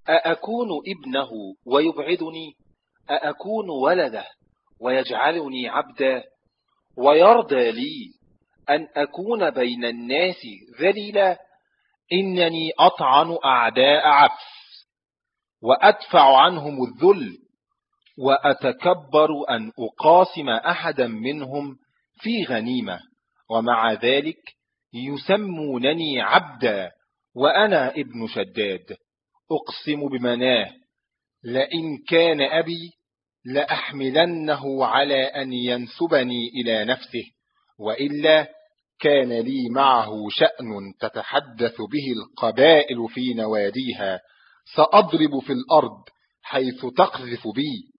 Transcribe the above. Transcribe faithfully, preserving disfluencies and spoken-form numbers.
أأكون ابنه ويبعدني؟ أأكون ولده ويجعلني عبدا؟ ويرضى لي أن أكون بين الناس ذليلا؟ إنني أطعن أعداء عبس وأدفع عنهم الذل، وأتكبر أن أقاسم أحدا منهم في غنيمة، ومع ذلك يسمونني عبدا وأنا ابن شداد. أقسم بمناه لئن كان أبي لأحملنه على أن ينسبني إلى نفسه، وإلا كان لي معه شأن تتحدث به القبائل في نواديها، سأضرب في الأرض حيث تقذف بي،